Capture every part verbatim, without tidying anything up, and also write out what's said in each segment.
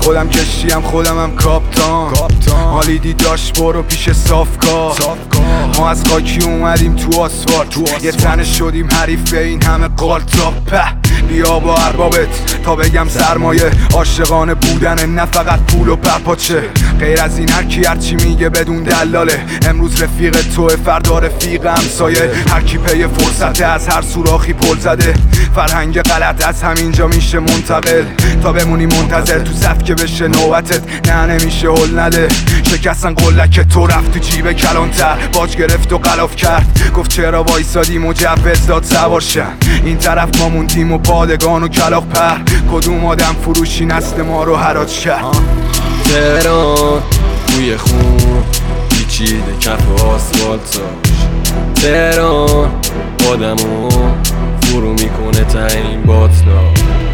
خودم کشتیم خودمم کاپتان حالیدی داشت برو پیش صافکار. ما از خاکی اومدیم تو آسفالت یه تنه شدیم حریف به این همه قالتا. بیا با اربابت تا بگم سرمایه عاشقانه بودن نه فقط پول و پرپاچه. غیر از این هرکی هرچی میگه بدون دلاله. امروز رفیق توه فردا رفیق همسایه. هرکی پی فرصته از هر سوراخی پل زده. فرهنگ غلط از همینجا میشه منتقل تا بمونی منتظر تو صف که بشه نوبتت. نه نمیشه هل نده شکستن قلک تو رفت تو جیب کلانتر. باج گرفت و غلاف کرد گفت چرا وایسادی مجوز داد سوار شن. این طرف ما موندیم و پادگان و کلاغ پر. کدوم آدم فروشی نسل ما رو حراج کرد. تهران بوی خون پیچیده کف آسفالتاش. تهران آدمو فرو میکنه تا این باطلا.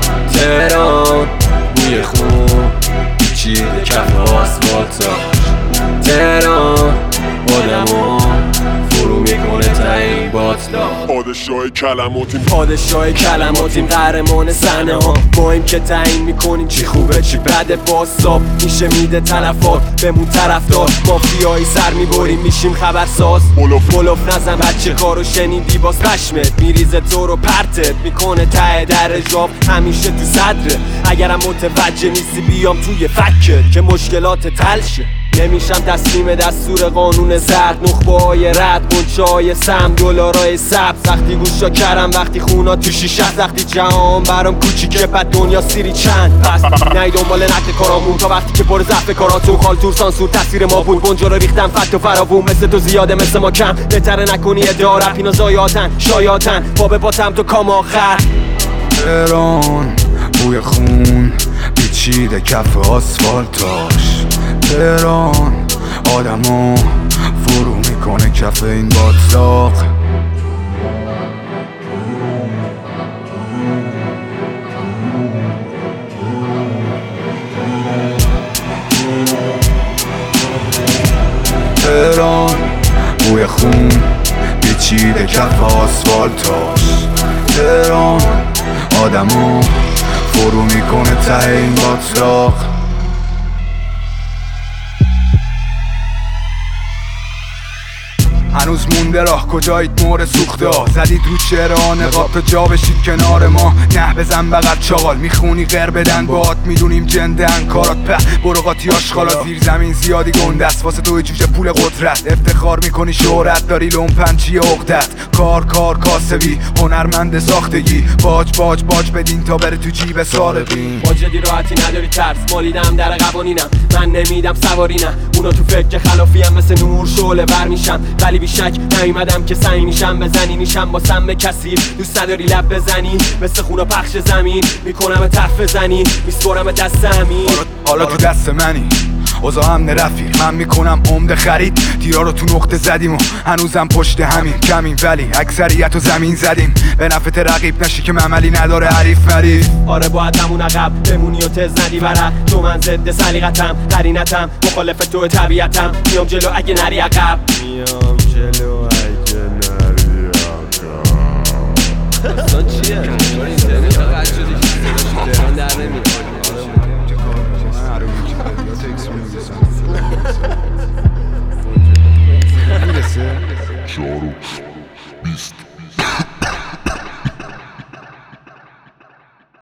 تهران بوی خون پیچیده کف آسفالتاش. تهران آدمو فرو میکنه تا این باطلا. پادشاه کلماتیم پادشاه کلماتیم قهرمان صحنه ها. ما این که تعیین میکنیم چی خوبه چی بده. باساب میشه میده تلفات بمون طرفدار. مافیایی سر میبریم میشیم خبرساز. بلوف نزن بچه کارو شنیدی باز پشمت میریزه تو رو پرتت میکنه ته در جاب همیشه تو صدره. اگرم متوجه نیستی بیام توی فکت که مشکلات تلشه. نمیشم تسلیم دستور قانون زرد. نخبه های رد گنچه های سم دلارای سبز. وقتی گوشا کرم وقتی خونا تو شیشه. وقتی جهان برام کوچیکه بعد دنیا سیری چند. پس نهی دنبال نقد کارامون تا وقتی که پر ضعف کاراتون. خالتور سانسور تاثیر ما بود بنجا رو ریختم فت و فراوون. مثل تو زیاده مثل ما کم بهتره نکنی ادعا رپ اینا زایاتن شایاتن با به باتم تو کام آخر. تهران بوی خون پیچیده کف آسفالتاش. تهران آدمو فرو میکنه کف این باتلاق. تهران بوی خون پیچیده کف آسفالتاش. تهران آدمو فرو میکنه ته این باتلاق. هنوز مونده راه کجایید مور سوخته ها. زدید رو چهره نقاب تا جا بشید کنار ما. نه بزن بغل چاقال میخونی غیر بدن باد. میدونیم جندن کارات په برو قاطی آشغالا. زیر زمین زیادی گنده است واسه توی جوجه پول قدرت. افتخار میکنی شهرت داری لومپنچی عقدت. کار کار کاسبی هنرمند ساختگی. باج باج باج بدین تا بره تو جیب سارقین. با جدی راحتی نداری ترس مالیدم در قوانینم. من نمیدم سوارینم اونا تو فکر خلافی هم مثل نور شعله ور میشم. ولی بیشک نیومدم که سعی میشم بزنی نیشم با سم کثیر. دوست نداری لب بزنی مثل خونا پخش زمین. میکنم طرف زنی میسپرم دست همین. حالا تو دست منی اوضاع هم رفیق. من میکنم عمده خرید. تیرا رو تو نقطه زدیم و هنوزم پشت همین کمیم. ولی اکثریت رو زمین زدیم به نفت رقیب. نشی که عملی نداره حریف مریف. آره باید همون عقب بمونی و تز ندی ورق. تو من ضد سلیقتم قرینتم مخالف تو طبیعتم. میام جلو اگه نری عقب. میام جلو اگه نری عقب. اصلا چیه؟ اینترنت قطع شده که تهران در نمیاد. شاروخ بیست